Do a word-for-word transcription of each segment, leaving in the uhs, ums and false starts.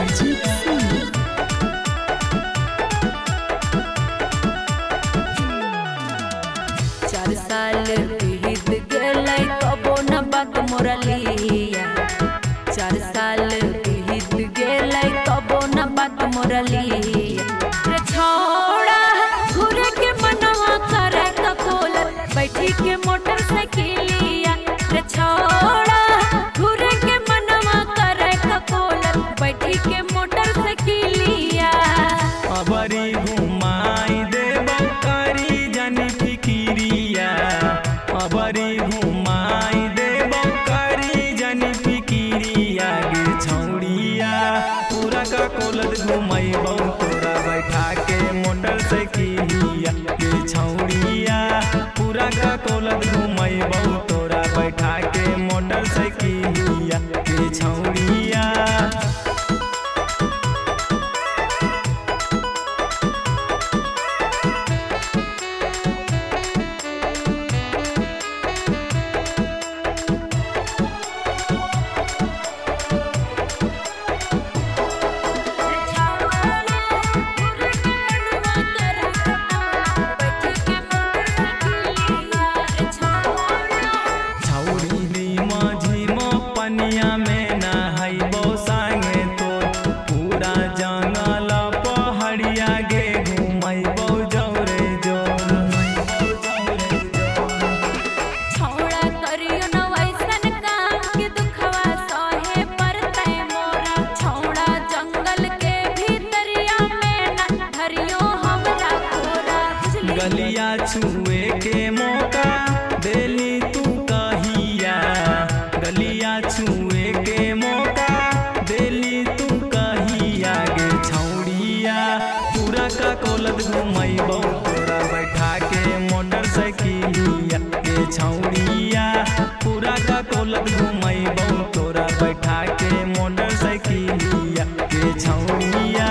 अजीत सिंह। चार साल बीत गए कबो न बात मोरलिया। चार साल बीत गए कबो न बात मोरलिया। रे छोड़ा घूरे के मनवा करे ककोल बैठी के मोटरसाइकिलिया। रे छोड़ा घूरे के मनवा करे ककोल बैठी के मोटरसाइकिलिया। अबरी घुमाई देबो करी जानी फिकिरिया। अबरी घुमाई देबो करी जानी फिकिरिया। गे छौड़िया पूरा का कोलत घुमैबो तोरा बैठा के मोटरसाइकिलिया। गे छौड़िया पूरा का कोलत घुमैबो तोरा बैठा के मोटरसाइकिलिया। गे छौड़िया में नहाइबो संगे तो पूरा जंगल पहाड़िया गे घुमैबो जौरे जोर। छौड़ा करियो न वैसन काम के दुखवा सहे परतै मोरा। छौड़ा जंगल के भीतरिया में न धरियो हमरा कोरा। गलिया छुए के मौका देली तू कहिया। गलिया छुए के मौका देली तू कहिया। गे छौड़िया पूरा का कोलत घुमैबो तोरा बैठा के मोटरसाइकिलिया। गे छौड़िया पूरा का कोलत घुमैबो तोरा बैठा के मोटरसाइकिलिया। गे छौड़िया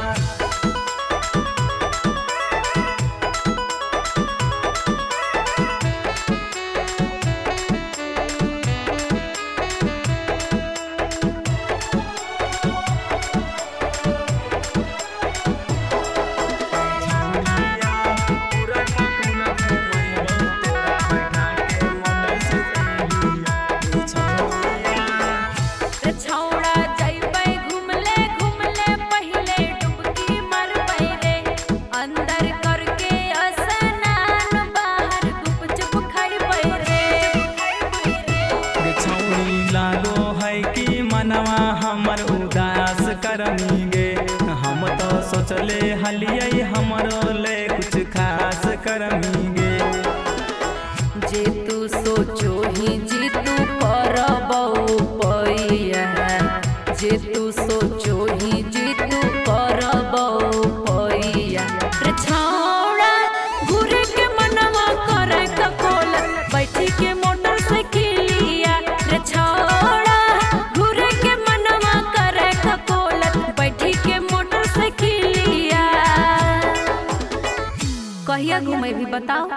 लागो है कि मनवा हमर उदास करमी गे। हम तो सोचले हलियै हमरो ले कुछ खास करमी गे। जे तू सोचो ही जी तू करबौ पैया। जे तू सोचो ही जी तू करबौ पैया। रे छौड़ा घूरे के मनवा करे ककोल बैठी के मोटरसाइकिलिया। रे छौड़ा घूरे के मनवा करे ककोल बैठी के मोटरसाइकिलिया। कहिया घूमे भी बताओ।